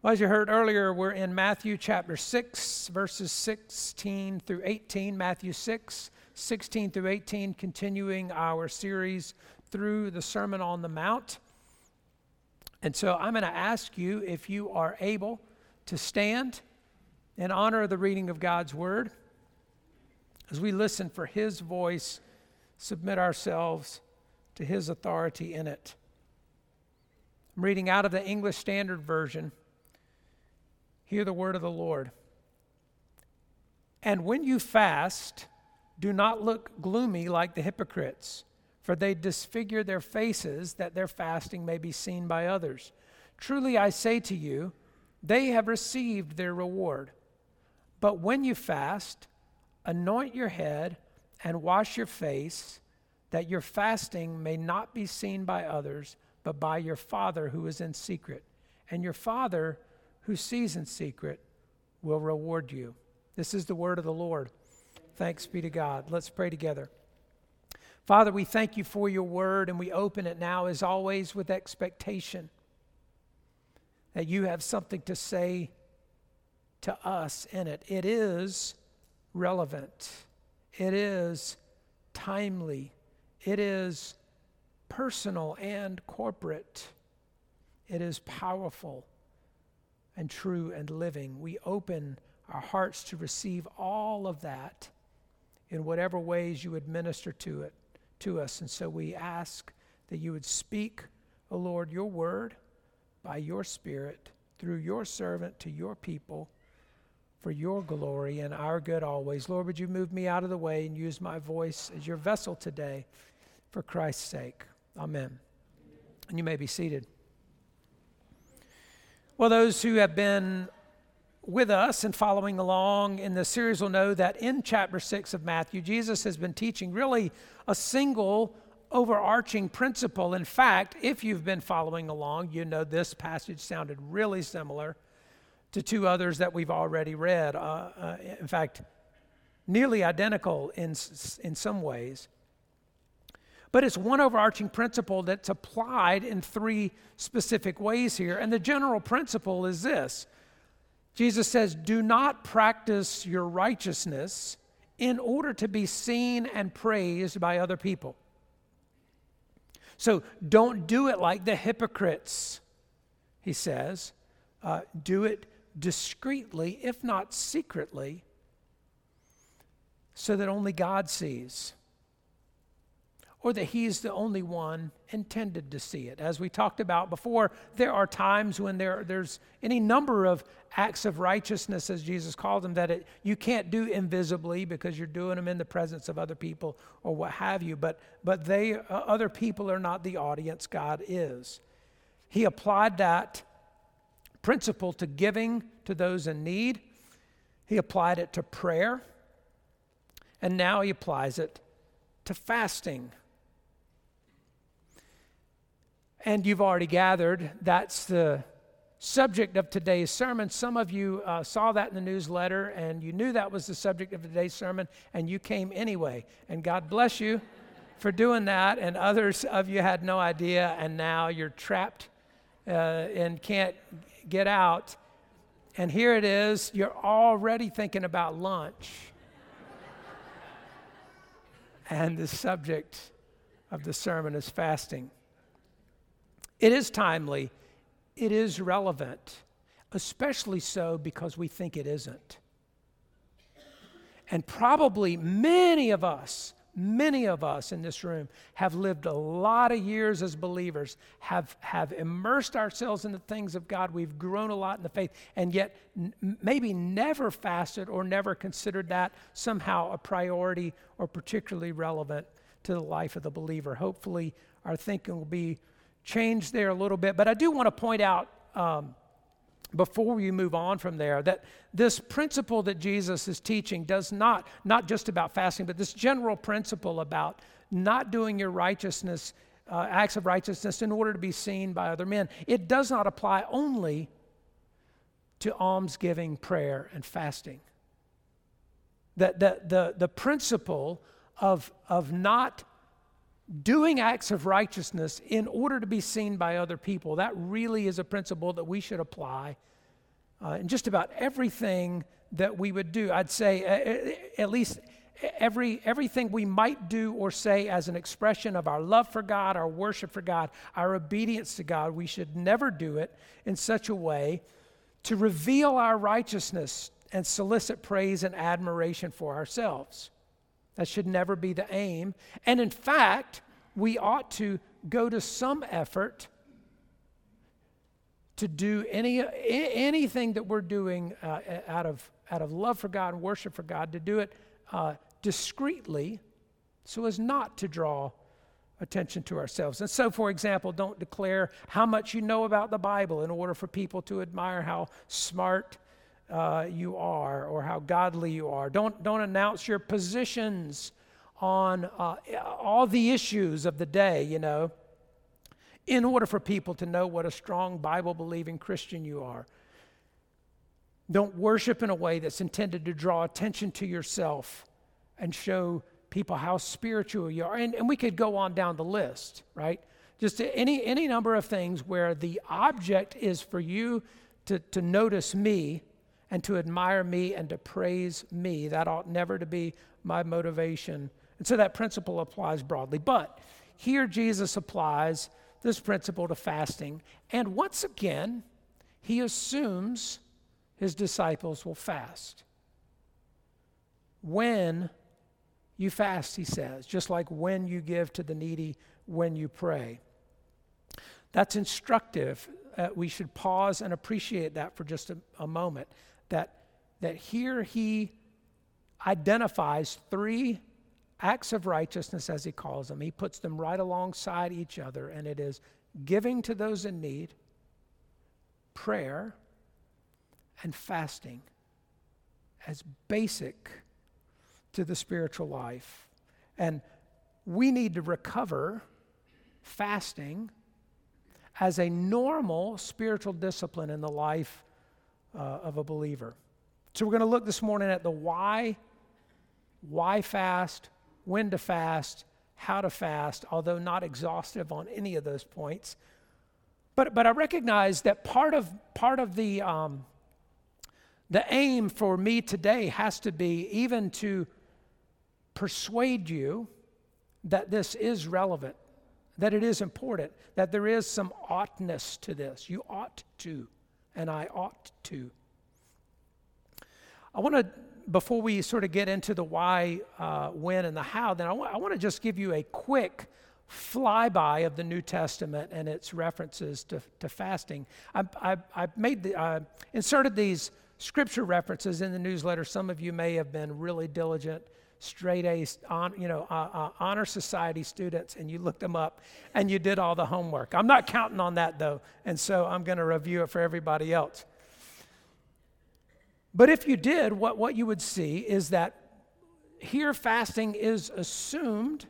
Well, as you heard earlier, we're in Matthew chapter 6, verses 16 through 18. Matthew 6, 16 through 18, continuing our series through the Sermon on the Mount. And so I'm going to ask you if you are able to stand in honor of the reading of God's Word as we listen for His voice, submit ourselves to His authority in it. I'm reading out of the English Standard Version. Hear the word of the Lord. And when you fast, do not look gloomy like the hypocrites, for they disfigure their faces that their fasting may be seen by others. Truly I say to you, they have received their reward. But when you fast, anoint your head and wash your face, that your fasting may not be seen by others, but by your Father who is in secret. And your Father who sees in secret will reward you. This is the word of the Lord. Thanks be to God. Let's pray together. Father, we thank you for your word, and we open it now, as always, with expectation that you have something to say to us in it. It is relevant. It is timely. It is personal and corporate. It is powerful and true and living. We open our hearts to receive all of that in whatever ways you would minister to us. And so we ask that you would speak, O Lord, your word by your Spirit through your servant to your people for your glory and our good always. Lord, would you move me out of the way and use my voice as your vessel today for Christ's sake. Amen. And you may be seated. Well, those who have been with us and following along in the series will know that in chapter 6 of Matthew, Jesus has been teaching really a single overarching principle. In fact, if you've been following along, you know this passage sounded really similar to two others that we've already read. In fact, nearly identical in some ways. But it's one overarching principle that's applied in three specific ways here. And the general principle is this. Jesus says, do not practice your righteousness in order to be seen and praised by other people. So don't do it like the hypocrites, he says. Do it discreetly, if not secretly, so that only God sees, or that he's the only one intended to see it. As we talked about before, there are times when there's any number of acts of righteousness, as Jesus called them, that you can't do invisibly because you're doing them in the presence of other people or what have you. But other people are not the audience, God is. He applied that principle to giving to those in need. He applied it to prayer. And now he applies it to fasting. And you've already gathered, that's the subject of today's sermon. Some of you saw that in the newsletter, and you knew that was the subject of today's sermon, and you came anyway. And God bless you for doing that. And others of you had no idea, and now you're trapped and can't get out. And here it is, you're already thinking about lunch. And the subject of the sermon is fasting. It is timely, it is relevant, especially so because we think it isn't. And probably many of us in this room have lived a lot of years as believers, have immersed ourselves in the things of God. We've grown a lot in the faith, and yet maybe never fasted or never considered that somehow a priority or particularly relevant to the life of the believer. Hopefully our thinking will be changed there a little bit. But I do want to point out before we move on from there, that this principle that Jesus is teaching does not just about fasting, but this general principle about not doing your righteousness, acts of righteousness in order to be seen by other men. It does not apply only to almsgiving, prayer, and fasting. The principle of not doing acts of righteousness in order to be seen by other people, that really is a principle that we should apply in just about everything that we would do. I'd say at least everything we might do or say as an expression of our love for God, our worship for God, our obedience to God, we should never do it in such a way to reveal our righteousness and solicit praise and admiration for ourselves. That should never be the aim. And in fact, we ought to go to some effort to do anything that we're doing out of love for God and worship for God, to do it discreetly so as not to draw attention to ourselves. And so, for example, don't declare how much you know about the Bible in order for people to admire how smart you are or how godly you are. Don't announce your positions on all the issues of the day, in order for people to know what a strong Bible-believing Christian you are. Don't worship in a way that's intended to draw attention to yourself and show people how spiritual you are. And we could go on down the list, right? Just any number of things where the object is for you to notice me and to admire me and to praise me. That ought never to be my motivation. And so that principle applies broadly. But here Jesus applies this principle to fasting. And once again, he assumes his disciples will fast. When you fast, he says, just like when you give to the needy, when you pray. That's instructive. We should pause and appreciate that for just a moment. That here he identifies three acts of righteousness, as he calls them. He puts them right alongside each other, and it is giving to those in need, prayer, and fasting as basic to the spiritual life. And we need to recover fasting as a normal spiritual discipline in the life of a believer. So we're going to look this morning at the why fast, when to fast, how to fast, although not exhaustive on any of those points. But I recognize that part of the aim for me today has to be even to persuade you that this is relevant, that it is important, that there is some oughtness to this. You ought to, and I ought to. I want to, before we sort of get into the why, when, and the how, then I want to just give you a quick flyby of the New Testament and its references to fasting. I've inserted these scripture references in the newsletter. Some of you may have been really diligent, straight A, honor society students, and you looked them up and you did all the homework. I'm not counting on that though, and so I'm going to review it for everybody else. But if you did, what you would see is that here fasting is assumed,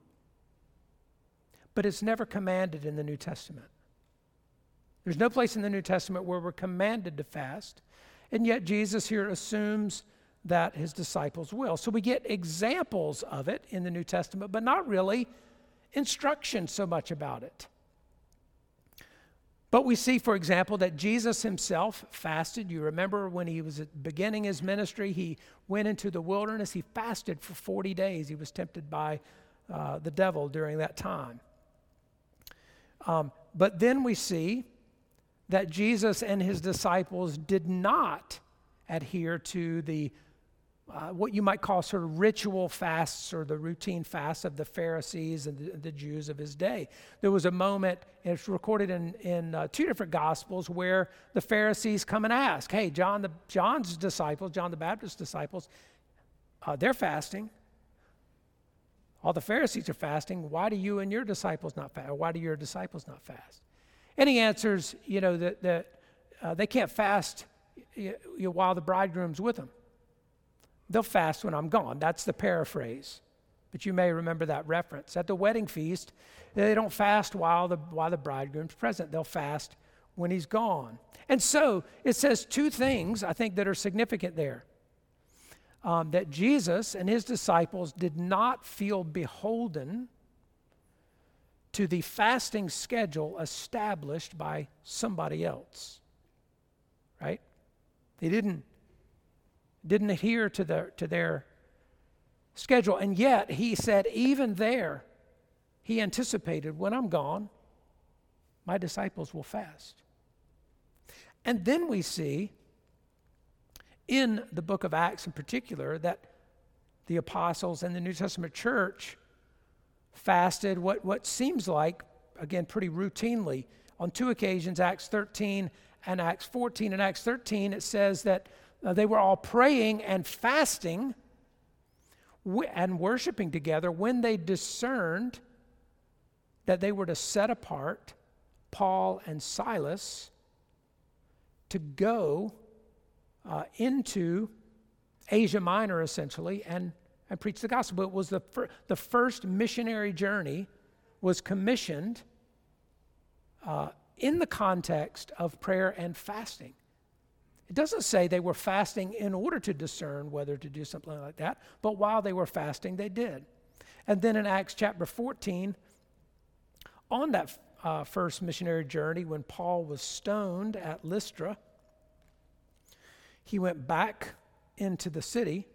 but it's never commanded in the New Testament. There's no place in the New Testament where we're commanded to fast, and yet Jesus here assumes that his disciples will. So we get examples of it in the New Testament, but not really instruction so much about it. But we see, for example, that Jesus himself fasted. You remember when he was beginning his ministry, he went into the wilderness. He fasted for 40 days. He was tempted by the devil during that time. But then we see that Jesus and his disciples did not adhere to the what you might call sort of ritual fasts or the routine fasts of the Pharisees and the Jews of his day. There was a moment, and it's recorded in two different Gospels, where the Pharisees come and ask, hey, John's disciples, John the Baptist's disciples, they're fasting. All the Pharisees are fasting. Why do you and your disciples not fast? Or why do your disciples not fast? And he answers, that they can't fast while the bridegroom's with them. They'll fast when I'm gone. That's the paraphrase. But you may remember that reference. At the wedding feast, they don't fast while the bridegroom's present. They'll fast when he's gone. And so it says two things, I think, that are significant there. That Jesus and his disciples did not feel beholden to the fasting schedule established by somebody else. Right? They didn't adhere to their schedule. And yet, he said, even there, he anticipated, when I'm gone, my disciples will fast. And then we see in the book of Acts in particular that the apostles and the New Testament church fasted what seems like, again, pretty routinely. On two occasions, Acts 13 and Acts 14. In Acts 13, it says that they were all praying and fasting and worshiping together when they discerned that they were to set apart Paul and Silas to go into Asia Minor, essentially, and preach the gospel. It was the first missionary journey was commissioned in the context of prayer and fasting. It doesn't say they were fasting in order to discern whether to do something like that, but while they were fasting, they did. And then in Acts chapter 14, on that first missionary journey, when Paul was stoned at Lystra, he went back into the city,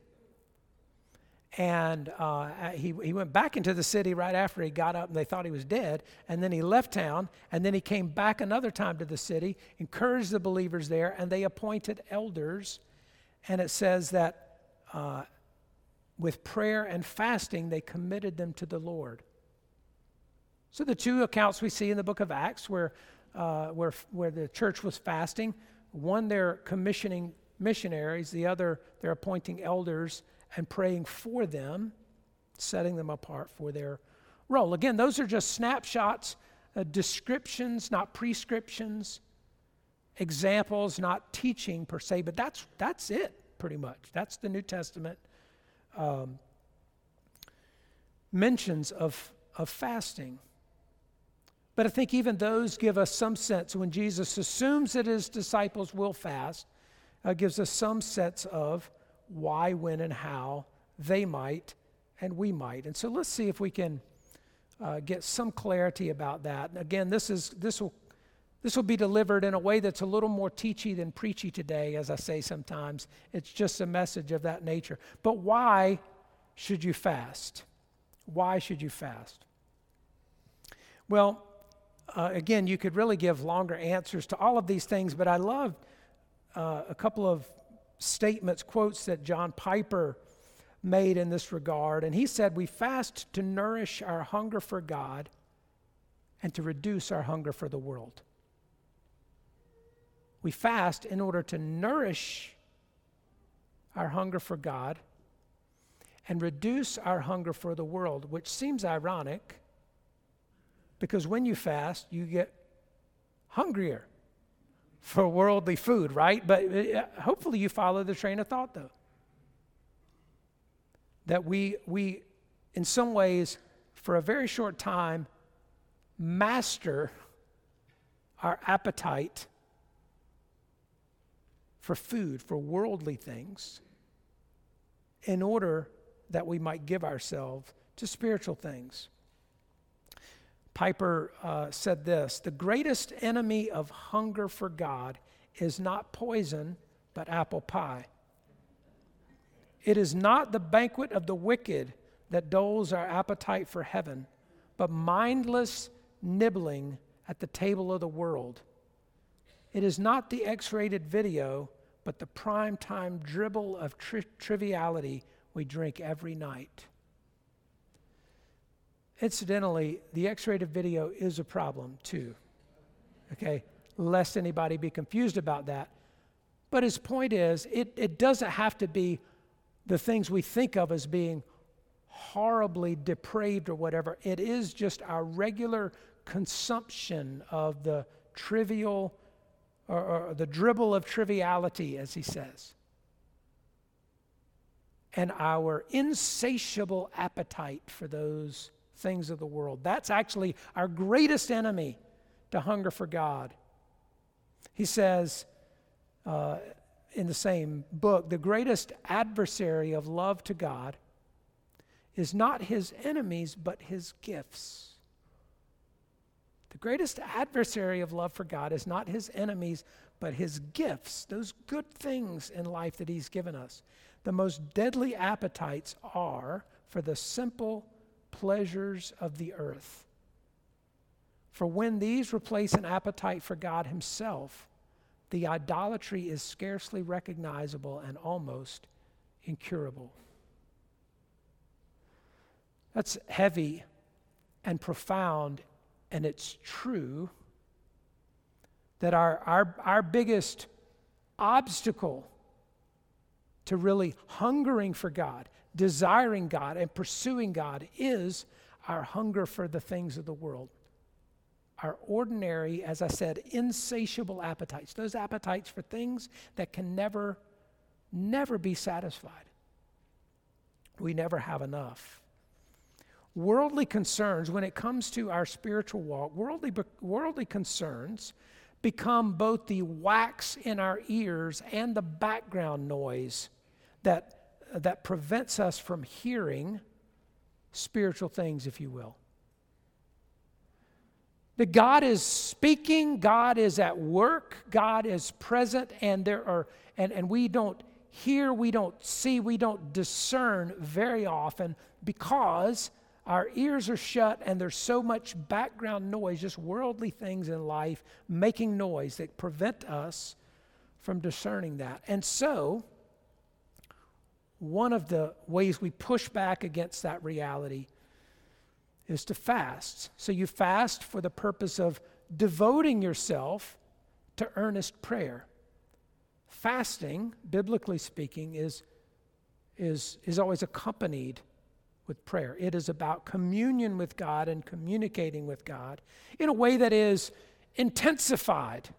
and he went back into the city right after he got up and they thought he was dead, and then he left town, and then he came back another time to the city, encouraged the believers there, and they appointed elders, and it says that with prayer and fasting they committed them to the Lord. So the two accounts we see in the book of Acts where the church was fasting, one they're commissioning missionaries, the other they're appointing elders and praying for them, setting them apart for their role. Again, those are just snapshots, descriptions, not prescriptions, examples, not teaching per se, but that's it pretty much. That's the New Testament mentions of fasting. But I think even those give us some sense when Jesus assumes that his disciples will fast, gives us some sense of why, when, and how they might and we might. And so let's see if we can get some clarity about that. And again, this will be delivered in a way that's a little more teachy than preachy today, as I say sometimes. It's just a message of that nature. But why should you fast? Why should you fast? Well, again, you could really give longer answers to all of these things, but I love a couple of statements, quotes that John Piper made in this regard. And he said, we fast to nourish our hunger for God and to reduce our hunger for the world. We fast in order to nourish our hunger for God and reduce our hunger for the world, which seems ironic because when you fast, you get hungrier for worldly food, right? But hopefully you follow the train of thought, though. That we in some ways, for a very short time, master our appetite for food, for worldly things, in order that we might give ourselves to spiritual things. Piper said this: the greatest enemy of hunger for God is not poison, but apple pie. It is not the banquet of the wicked that dulls our appetite for heaven, but mindless nibbling at the table of the world. It is not the X-rated video, but the prime-time dribble of triviality we drink every night. Incidentally, the X-rated video is a problem too, okay? Lest anybody be confused about that. But his point is, it doesn't have to be the things we think of as being horribly depraved or whatever. It is just our regular consumption of the trivial or the dribble of triviality, as he says. And our insatiable appetite for those things of the world. That's actually our greatest enemy to hunger for God. He says in the same book, the greatest adversary of love to God is not his enemies, but his gifts. The greatest adversary of love for God is not his enemies, but his gifts, those good things in life that he's given us. The most deadly appetites are for the simple pleasures of the earth. For when these replace an appetite for God himself, the idolatry is scarcely recognizable and almost incurable. That's heavy and profound, and it's true that our biggest obstacle to really hungering for God, desiring God, and pursuing God is our hunger for the things of the world. Our ordinary, as I said, insatiable appetites. Those appetites for things that can never be satisfied. We never have enough. Worldly concerns, when it comes to our spiritual walk, worldly concerns become both the wax in our ears and the background noise that prevents us from hearing spiritual things, if you will. That God is speaking, God is at work, God is present, and we don't hear, we don't see, we don't discern very often because our ears are shut and there's so much background noise, just worldly things in life making noise that prevent us from discerning that. And so, one of the ways we push back against that reality is to fast. So you fast for the purpose of devoting yourself to earnest prayer. Fasting, biblically speaking, is always accompanied with prayer. It is about communion with God and communicating with God in a way that is intensified,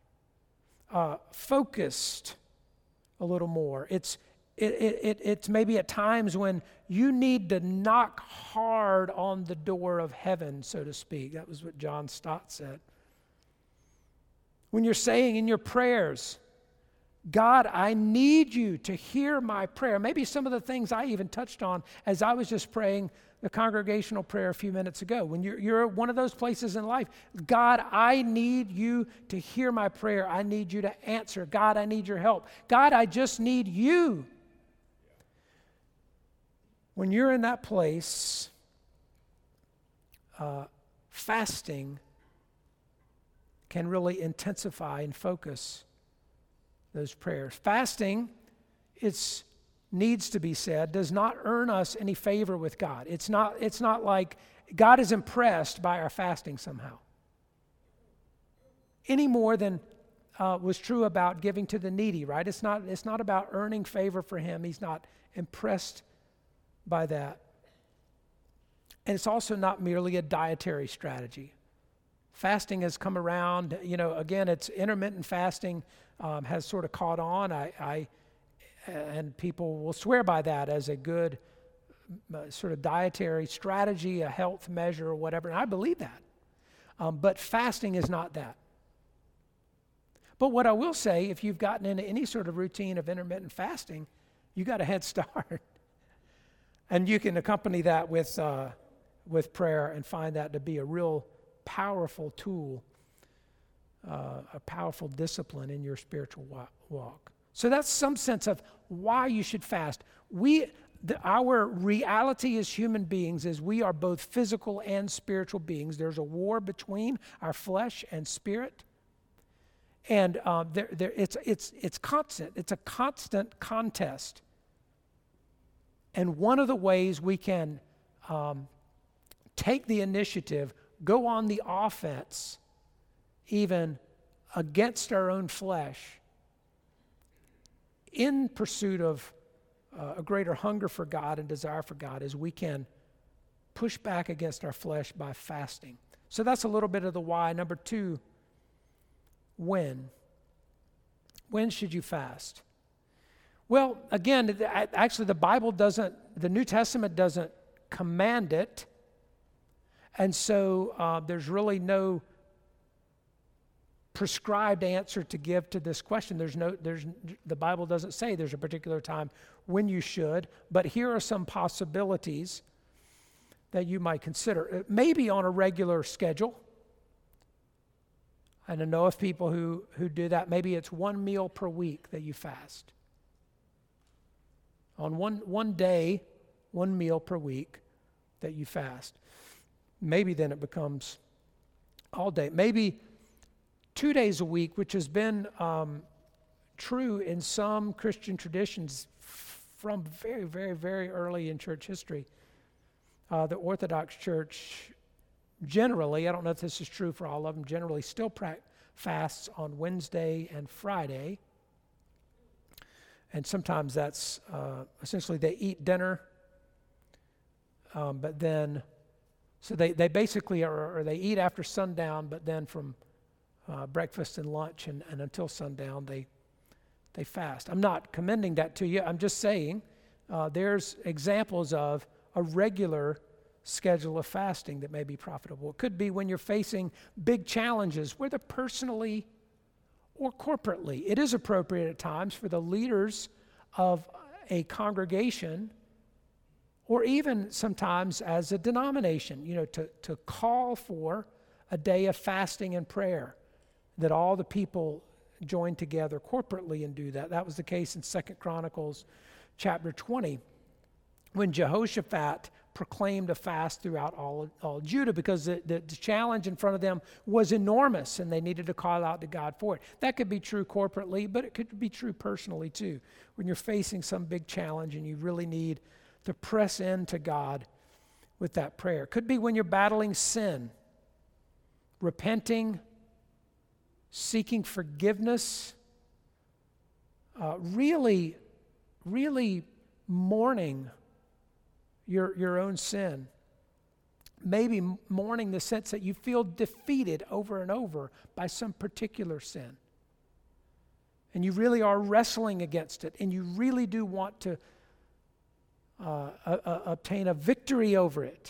focused a little more. It's maybe at times when you need to knock hard on the door of heaven, so to speak. That was what John Stott said. When you're saying in your prayers, God, I need you to hear my prayer. Maybe some of the things I even touched on as I was just praying the congregational prayer a few minutes ago. When you're at one of those places in life, God, I need you to hear my prayer. I need you to answer. God, I need your help. God, I just need you. When you're in that place, fasting can really intensify and focus those prayers. Fasting, it needs to be said, does not earn us any favor with God. It's not like God is impressed by our fasting somehow. Any more than was true about giving to the needy, right? It's not about earning favor for him. He's not impressed by that. And it's also not merely a dietary strategy. Fasting has come around, again, it's intermittent fasting has sort of caught on. And people will swear by that as a good sort of dietary strategy, a health measure or whatever, and I believe that. But fasting is not that. But what I will say, if you've gotten into any sort of routine of intermittent fasting, you got a head start. And you can accompany that with prayer and find that to be a real powerful tool, a powerful discipline in your spiritual walk. So that's some sense of why you should fast. Our reality as human beings is we are both physical and spiritual beings. There's a war between our flesh and spirit. And it's constant. It's a constant contest. And one of the ways we can take the initiative, go on the offense, even against our own flesh, in pursuit of a greater hunger for God and desire for God, is we can push back against our flesh by fasting. So that's a little bit of the why. Number 2, when? When should you fast? Well, again, actually the New Testament doesn't command it. And so there's really no prescribed answer to give to this question. The Bible doesn't say there's a particular time when you should, but here are some possibilities that you might consider. Maybe on a regular schedule. And I know of people who do that. Maybe it's one meal per week that you fast. On one day, one meal per week that you fast. Maybe then it becomes all day. Maybe 2 days a week, which has been true in some Christian traditions from very, very, very early in church history. The Orthodox Church generally, I don't know if this is true for all of them, generally still fasts on Wednesday and Friday. And sometimes that's essentially they eat dinner, but then, so they basically are, or they eat after sundown, but then from breakfast and lunch and until sundown, they fast. I'm not commending that to you. I'm just saying there's examples of a regular schedule of fasting that may be profitable. It could be when you're facing big challenges, whether personally or corporately. It is appropriate at times for the leaders of a congregation, or even sometimes as a denomination, to call for a day of fasting and prayer, that all the people join together corporately and do that. That was the case in 2 Chronicles chapter 20, when Jehoshaphat proclaimed a fast throughout all Judah, because the challenge in front of them was enormous and they needed to call out to God for it. That could be true corporately, but it could be true personally too. When you're facing some big challenge and you really need to press into God with that prayer. Could be when you're battling sin, repenting, seeking forgiveness, really mourning your own sin. Maybe mourning the sense that you feel defeated over and over by some particular sin. And you really are wrestling against it, and you really do want to obtain a victory over it.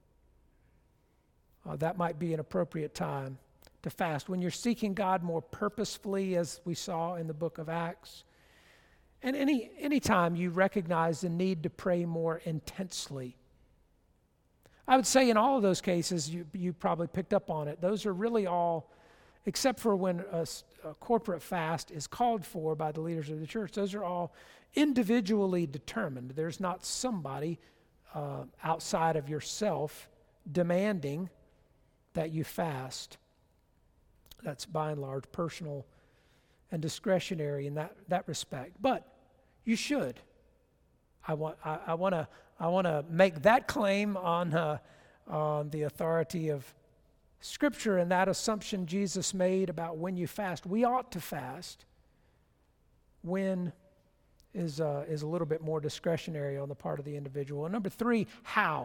That might be an appropriate time to fast. When you're seeking God more purposefully, as we saw in the book of Acts, and any time you recognize the need to pray more intensely. I would say in all of those cases, you probably picked up on it. Those are really all, except for when a corporate fast is called for by the leaders of the church, those are all individually determined. There's not somebody outside of yourself demanding that you fast. That's by and large personal and discretionary in that respect. But you should. I want to make that claim on the authority of Scripture and that assumption Jesus made about when you fast. We ought to fast. When is a little bit more discretionary on the part of the individual. And number 3, how?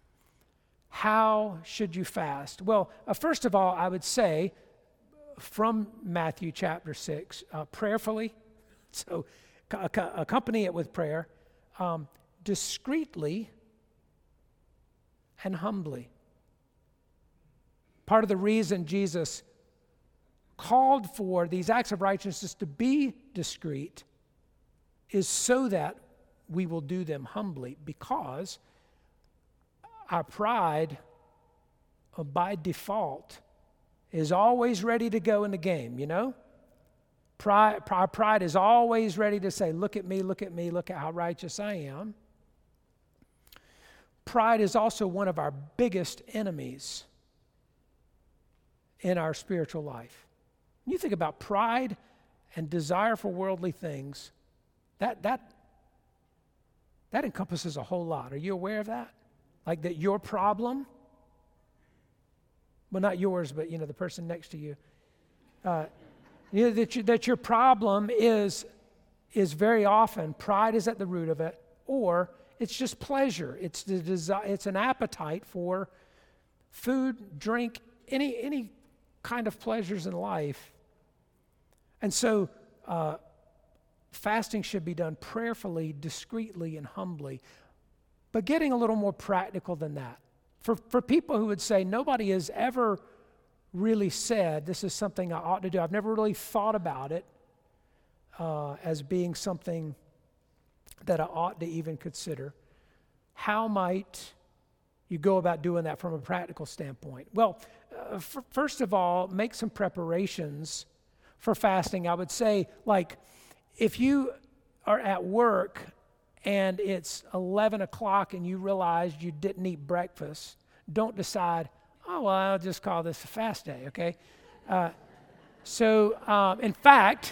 How should you fast? Well, first of all, I would say from Matthew chapter 6, prayerfully. So accompany it with prayer, discreetly and humbly. Part of the reason Jesus called for these acts of righteousness to be discreet is so that we will do them humbly, because our pride, by default, is always ready to go in the game, Our pride is always ready to say, look at me, look at how righteous I am. Pride is also one of our biggest enemies in our spiritual life. When you think about pride and desire for worldly things, that encompasses a whole lot. Are you aware of that? Like that your problem, well, not yours, but the person next to you, that your problem is very often pride is at the root of it, or it's just pleasure. It's the desire. It's an appetite for food, drink, any kind of pleasures in life. And so fasting should be done prayerfully, discreetly, and humbly. But getting a little more practical than that. For people who would say, nobody has ever really said, this is something I ought to do. I've never really thought about it as being something that I ought to even consider. How might you go about doing that from a practical standpoint? Well, first of all, make some preparations for fasting. I would say, like, if you are at work and it's 11 o'clock and you realized you didn't eat breakfast, don't decide, oh, well, I'll just call this a fast day, okay? In fact,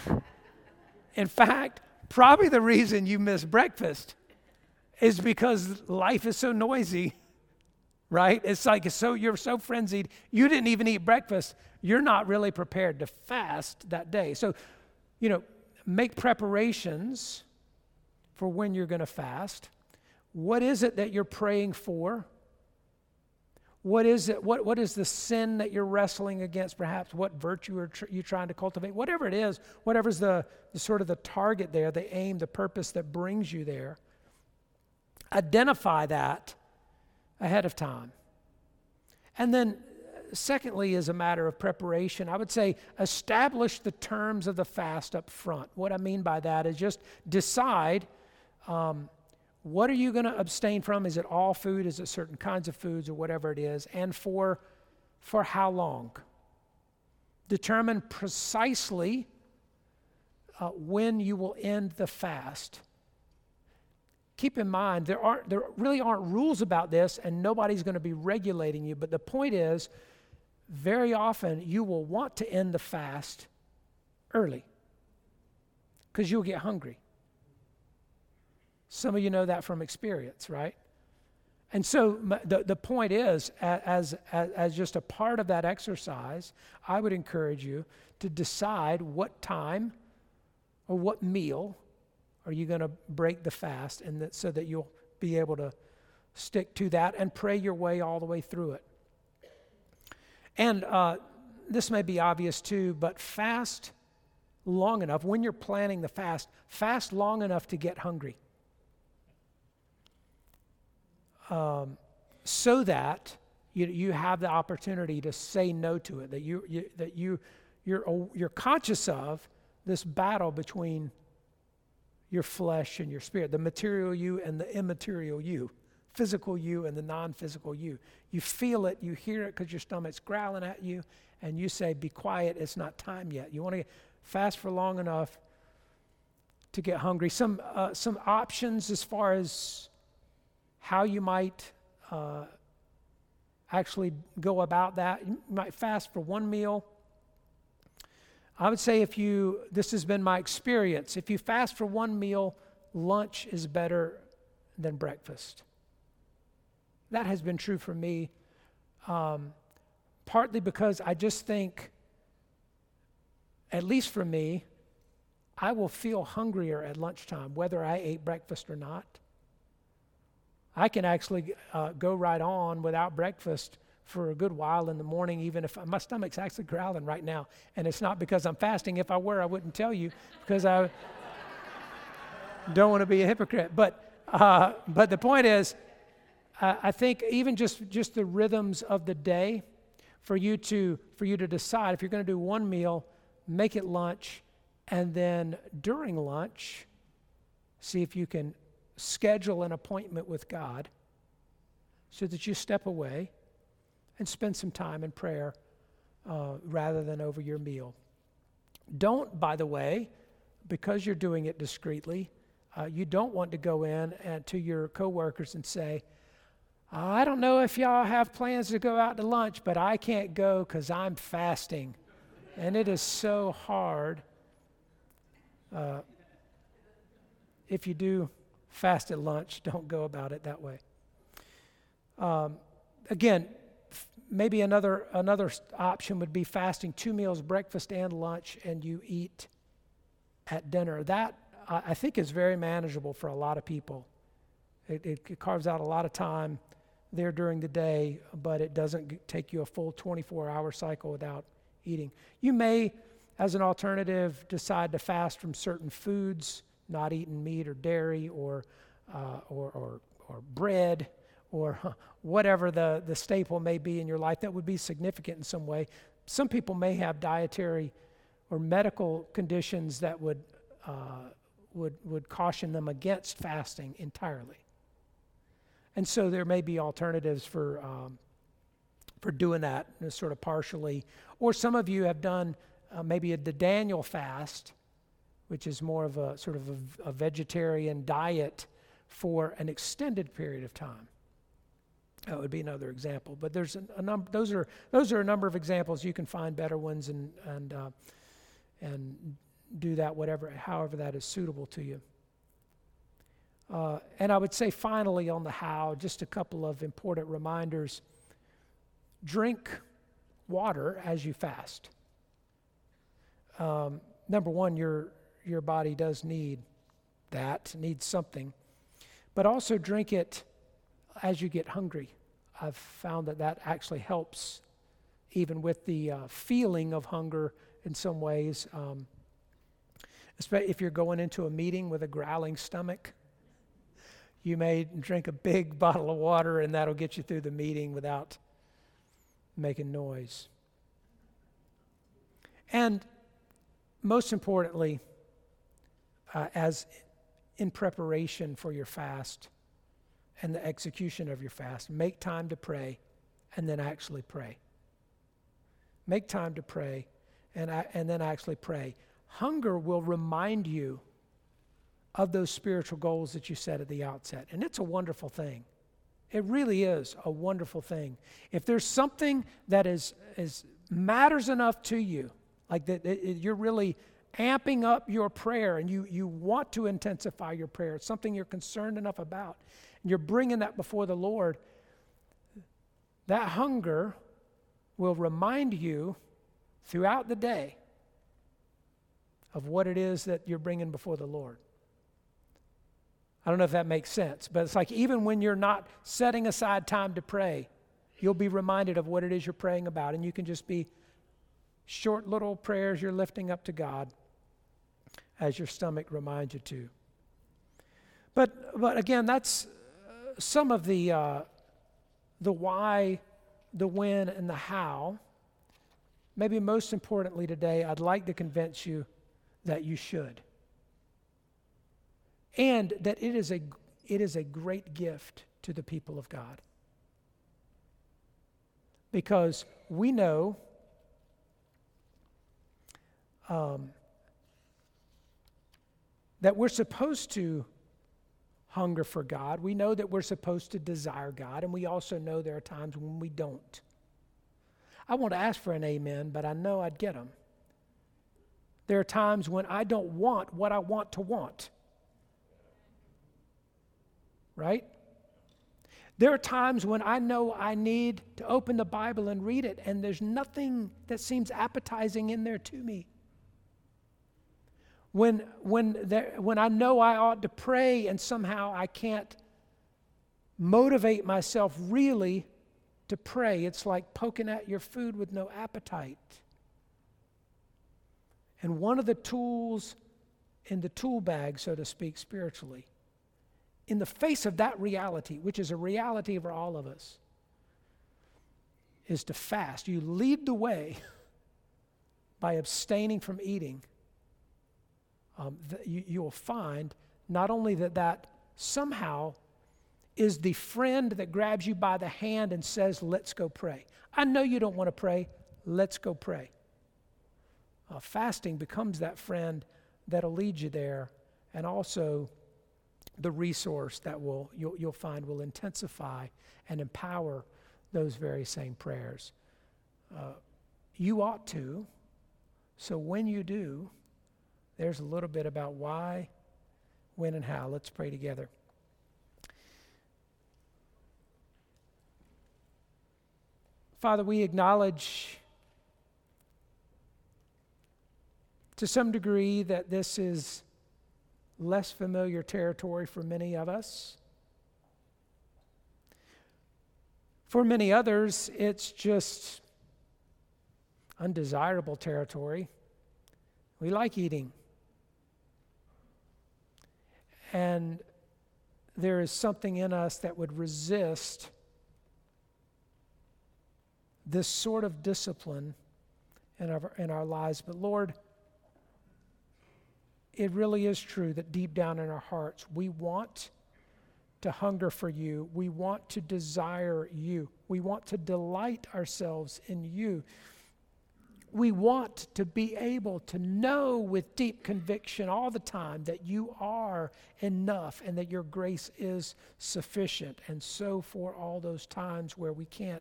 probably the reason you miss breakfast is because life is so noisy, right? It's like you're so frenzied, you didn't even eat breakfast. You're not really prepared to fast that day. So, make preparations for when you're going to fast. What is it that you're praying for? What is it? What is the sin that you're wrestling against? Perhaps what virtue are you trying to cultivate? Whatever it is, whatever's the sort of the target there, the aim, the purpose that brings you there. Identify that ahead of time. And then, secondly, as a matter of preparation, I would say establish the terms of the fast up front. What I mean by that is just decide. What are you going to abstain from? Is it all food? Is it certain kinds of foods or whatever it is? And for how long? Determine precisely when you will end the fast. Keep in mind, there really aren't rules about this, and nobody's going to be regulating you. But the point is, very often you will want to end the fast early because you'll get hungry. Some of you know that from experience, right? And so the point is, as just a part of that exercise, I would encourage you to decide what time or what meal are you going to break the fast, and so that you'll be able to stick to that and pray your way all the way through it. And this may be obvious too, but fast long enough, when you're planning the fast long enough to get hungry. So that you have the opportunity to say no to it, that you're conscious of this battle between your flesh and your spirit, the material you and the immaterial you, physical you and the non-physical you. You feel it, you hear it because your stomach's growling at you, and you say, be quiet, it's not time yet. You want to fast for long enough to get hungry. Some options as far as how you might actually go about that. You might fast for one meal. I would say this has been my experience, if you fast for one meal, lunch is better than breakfast. That has been true for me, partly because I just think, at least for me, I will feel hungrier at lunchtime, whether I ate breakfast or not. I can actually go right on without breakfast for a good while in the morning, even if my stomach's actually growling right now. And it's not because I'm fasting. If I were, I wouldn't tell you, because I don't want to be a hypocrite. But the point is, I think even just the rhythms of the day, for you to decide, if you're going to do one meal, make it lunch, and then during lunch, see if you can schedule an appointment with God so that you step away and spend some time in prayer rather than over your meal. Don't, by the way, because you're doing it discreetly, you don't want to go in to your coworkers and say, I don't know if y'all have plans to go out to lunch, but I can't go because I'm fasting. And it is so hard. If you do fast at lunch, don't go about it that way. Again, maybe another option would be fasting 2 meals, breakfast and lunch, and you eat at dinner. That, I think, is very manageable for a lot of people. It carves out a lot of time there during the day, but it doesn't take you a full 24-hour cycle without eating. You may, as an alternative, decide to fast from certain foods, not eating meat or dairy or bread or whatever the staple may be in your life that would be significant in some way. Some people may have dietary or medical conditions that would caution them against fasting entirely. And so there may be alternatives for for doing that sort of partially. Or some of you have done maybe the Daniel fast, which is more of a sort of a vegetarian diet for an extended period of time. That would be another example. But there's a number. Those are a number of examples. You can find better ones and do that however that is suitable to you. And I would say finally on the how, just a couple of important reminders. Drink water as you fast. Number one, your body does need needs something. But also drink it as you get hungry. I've found that actually helps even with the feeling of hunger in some ways. Especially if you're going into a meeting with a growling stomach, you may drink a big bottle of water and that'll get you through the meeting without making noise. And most importantly, as in preparation for your fast and the execution of your fast, make time to pray and then actually pray. Make time to pray and then actually pray. Hunger will remind you of those spiritual goals that you set at the outset, and it's a wonderful thing. It really is a wonderful thing. If there's something that matters enough to you, like that you're really amping up your prayer and you want to intensify your prayer, it's something you're concerned enough about, and you're bringing that before the Lord, that hunger will remind you throughout the day of what it is that you're bringing before the Lord. I don't know if that makes sense, but it's like even when you're not setting aside time to pray, you'll be reminded of what it is you're praying about, and you can just be short little prayers you're lifting up to God as your stomach reminds you to. But again, that's some of the why, the when, and the how. Maybe most importantly today, I'd like to convince you that you should. And that it is a great gift to the people of God. Because we know that we're supposed to hunger for God. We know that we're supposed to desire God, and we also know there are times when we don't. I won't ask for an amen, but I know I'd get them. There are times when I don't want what I want to want. Right? There are times when I know I need to open the Bible and read it, and there's nothing that seems appetizing in there to me. When I know I ought to pray and somehow I can't motivate myself really to pray, it's like poking at your food with no appetite. And one of the tools in the tool bag, so to speak, spiritually, in the face of that reality, which is a reality for all of us, is to fast. You lead the way by abstaining from eating. You will find not only that somehow is the friend that grabs you by the hand and says, let's go pray. I know you don't want to pray. Let's go pray. Fasting becomes that friend that'll lead you there, and also the resource that you'll find will intensify and empower those very same prayers. You ought to. So when you do, there's a little bit about why, when, and how. Let's pray together. Father, we acknowledge to some degree that this is less familiar territory for many of us. For many others, it's just undesirable territory. We like eating. And there is something in us that would resist this sort of discipline in our lives. But Lord, it really is true that deep down in our hearts, we want to hunger for you. We want to desire you. We want to delight ourselves in you. We want to be able to know with deep conviction all the time that you are enough and that your grace is sufficient. And so for all those times where we can't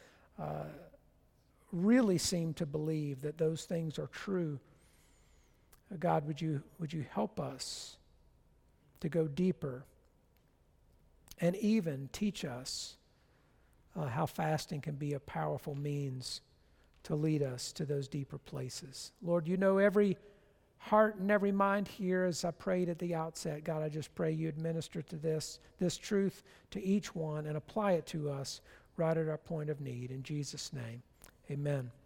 really seem to believe that those things are true, God, would you help us to go deeper and even teach us how fasting can be a powerful means to lead us to those deeper places. Lord, you know every heart and every mind here. As I prayed at the outset, God, I just pray you administer to this truth to each one and apply it to us right at our point of need. In Jesus' name, amen.